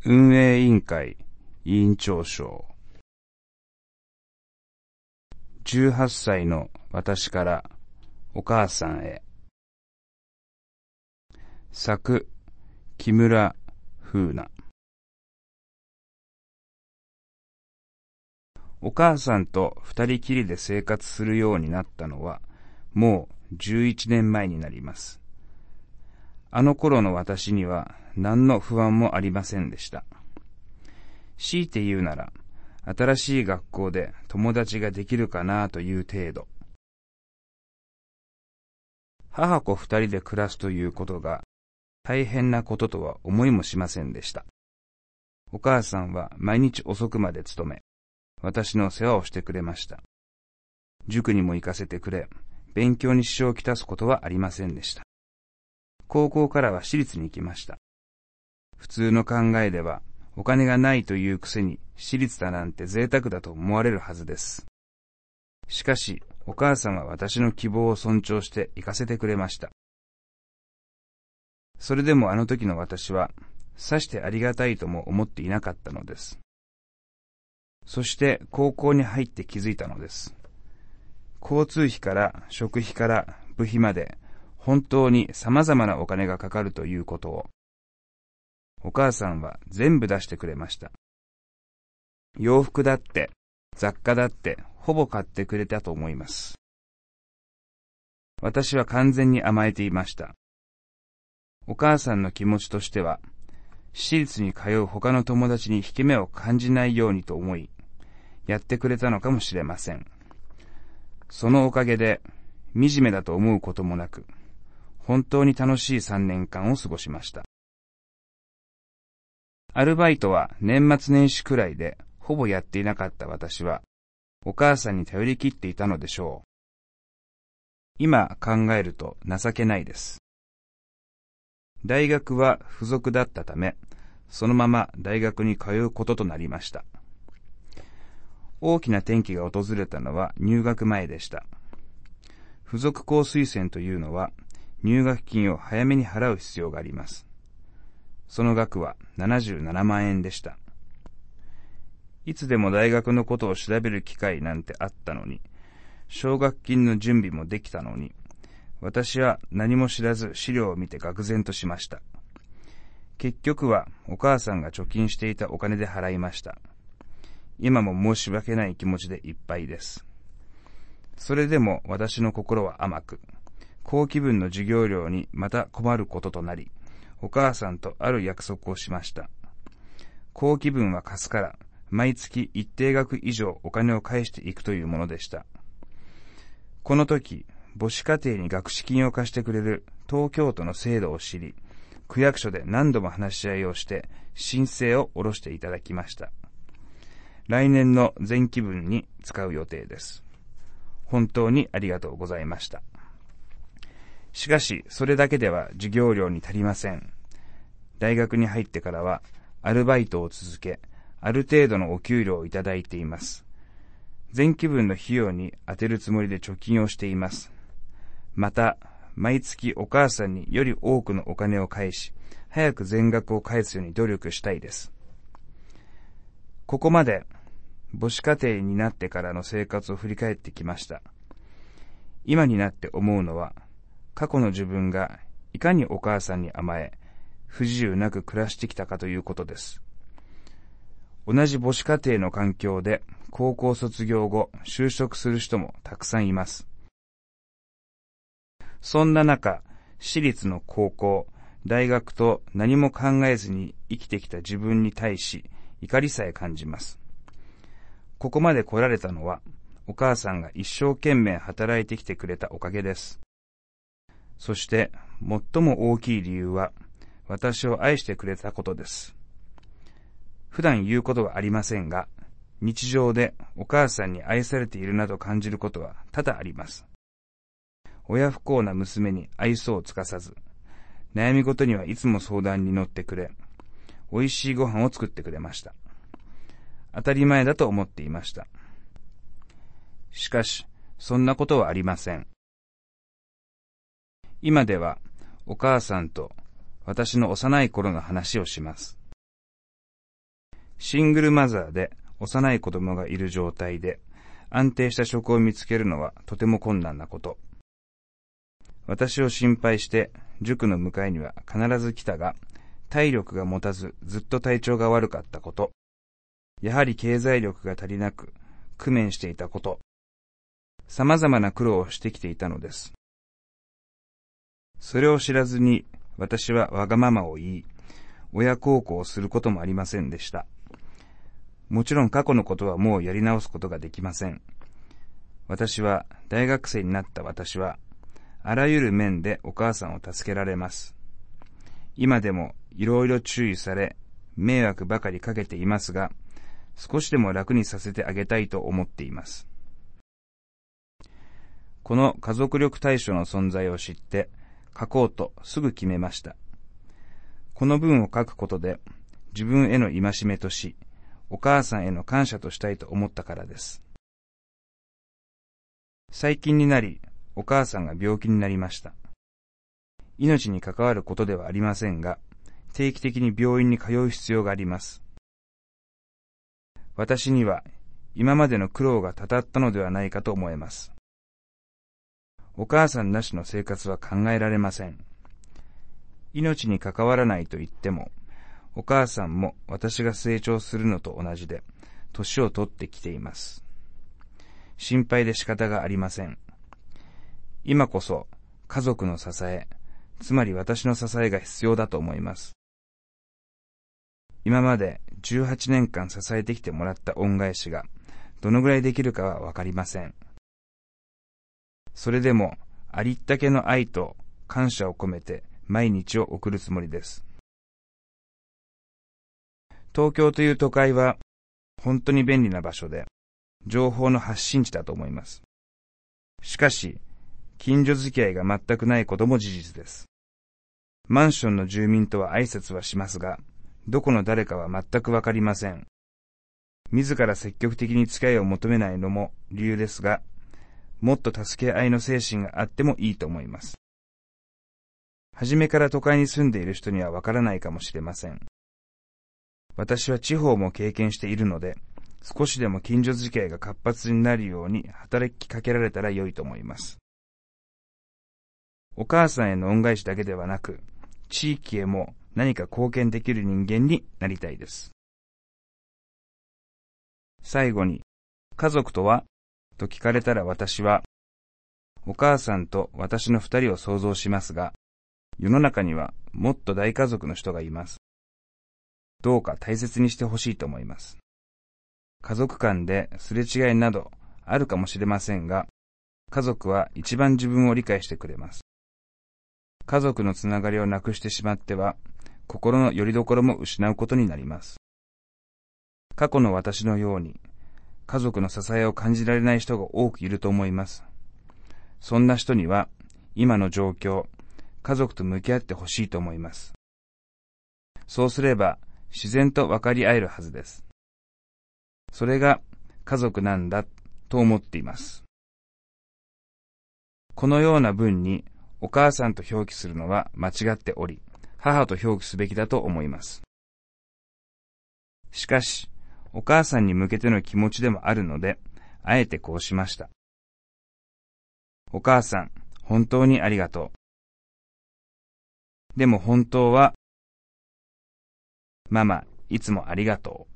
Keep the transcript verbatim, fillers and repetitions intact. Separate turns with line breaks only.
運営委員会委員長賞。じゅうはっさいの私からお母さんへ。作、木村風奈。お母さんと二人きりで生活するようになったのはもうじゅういちねんまえになります。あの頃の私には何の不安もありませんでした。強いて言うなら、新しい学校で友達ができるかなという程度。母子二人で暮らすということが大変なこととは思いもしませんでした。お母さんは毎日遅くまで勤め、私の世話をしてくれました。塾にも行かせてくれ、勉強に支障をきたすことはありませんでした。高校からは私立に行きました。普通の考えでは、お金がないというくせに私立だなんて贅沢だと思われるはずです。しかし、お母さんは私の希望を尊重して行かせてくれました。それでもあの時の私は、さしてありがたいとも思っていなかったのです。そして高校に入って気づいたのです。交通費から食費から部費まで本当に様々なお金がかかるということを。お母さんは全部出してくれました。洋服だって雑貨だってほぼ買ってくれたと思います。私は完全に甘えていました。お母さんの気持ちとしては、私立に通う他の友達に引け目を感じないようにと思い、やってくれたのかもしれません。そのおかげで、惨めだと思うこともなく、本当に楽しいさんねんかんを過ごしました。アルバイトは年末年始くらいでほぼやっていなかった私は、お母さんに頼り切っていたのでしょう。今考えると情けないです。大学は付属だったため、そのまま大学に通うこととなりました。大きな転機が訪れたのは入学前でした。付属校推薦というのは、入学金を早めに払う必要があります。その額はななじゅうななまんえんでした。いつでも大学のことを調べる機会なんてあったのに、奨学金の準備もできたのに、私は何も知らず資料を見て愕然としました。結局はお母さんが貯金していたお金で払いました。今も申し訳ない気持ちでいっぱいです。それでも私の心は甘く、後期分の授業料にまた困ることとなり、お母さんとある約束をしました。後期分は貸すから、毎月一定額以上お金を返していくというものでした。この時、母子家庭に学資金を貸してくれる東京都の制度を知り、区役所で何度も話し合いをして申請を下ろしていただきました。来年の前期分に使う予定です。本当にありがとうございました。しかし、それだけでは授業料に足りません。大学に入ってからは、アルバイトを続け、ある程度のお給料をいただいています。前期分の費用に充てるつもりで貯金をしています。また、毎月お母さんにより多くのお金を返し、早く全額を返すように努力したいです。ここまで、母子家庭になってからの生活を振り返ってきました。今になって思うのは、過去の自分がいかにお母さんに甘え、不自由なく暮らしてきたかということです。同じ母子家庭の環境で高校卒業後就職する人もたくさんいます。そんな中、私立の高校、大学と何も考えずに生きてきた自分に対し怒りさえ感じます。ここまで来られたのはお母さんが一生懸命働いてきてくれたおかげです。そして最も大きい理由は私を愛してくれたことです。普段言うことはありませんが、日常でお母さんに愛されているなど感じることは多々あります。親不孝な娘に愛想をつかさず、悩み事にはいつも相談に乗ってくれ、おいしいご飯を作ってくれました。当たり前だと思っていました。しかし、そんなことはありません。今ではお母さんと私の幼い頃の話をします。 シングルマザーで幼い子供がいる状態で安定した職を見つけるのはとても困難なこと。私を心配して塾の迎えには必ず来たが、体力が持たずずっと体調が悪かったこと。やはり経済力が足りなく工面していたこと。様々な苦労をしてきていたのです。それを知らずに私はわがままを言い、親孝行をすることもありませんでした。もちろん過去のことはもうやり直すことができません。私は、大学生になった私は、あらゆる面でお母さんを助けられます。今でもいろいろ注意され、迷惑ばかりかけていますが、少しでも楽にさせてあげたいと思っています。この家族力対象の存在を知って、書こうとすぐ決めました。この文を書くことで、自分への戒めとし、お母さんへの感謝としたいと思ったからです。最近になり、お母さんが病気になりました。命に関わることではありませんが、定期的に病院に通う必要があります。私には今までの苦労がたたったのではないかと思えます。お母さんなしの生活は考えられません。命に関わらないと言っても、お母さんも私が成長するのと同じで、年を取ってきています。心配で仕方がありません。今こそ家族の支え、つまり私の支えが必要だと思います。今までじゅうはちねんかん支えてきてもらった恩返しがどのぐらいできるかはわかりません。それでもありったけの愛と感謝を込めて毎日を送るつもりです。東京という都会は本当に便利な場所で、情報の発信地だと思います。しかし、近所付き合いが全くないことも事実です。マンションの住民とは挨拶はしますが、どこの誰かは全くわかりません。自ら積極的に付き合いを求めないのも理由ですが、もっと助け合いの精神があってもいいと思います。初めから都会に住んでいる人にはわからないかもしれません。私は地方も経験しているので、少しでも近所付き合いが活発になるように働きかけられたら良いと思います。お母さんへの恩返しだけではなく、地域へも何か貢献できる人間になりたいです。最後に、家族とはと聞かれたら私は、お母さんと私の二人を想像しますが、世の中にはもっと大家族の人がいます。どうか大切にしてほしいと思います。家族間ですれ違いなどあるかもしれませんが、家族は一番自分を理解してくれます。家族のつながりをなくしてしまっては、心の拠り所も失うことになります。過去の私のように、家族の支えを感じられない人が多くいると思います。そんな人には、今の状況、家族と向き合ってほしいと思います。そうすれば、自然と分かり合えるはずです。それが家族なんだと思っています。このような文にお母さんと表記するのは間違っており、母と表記すべきだと思います。しかし、お母さんに向けての気持ちでもあるので、あえてこうしました。お母さん、本当にありがとう。でも本当は、ママ、いつもありがとう。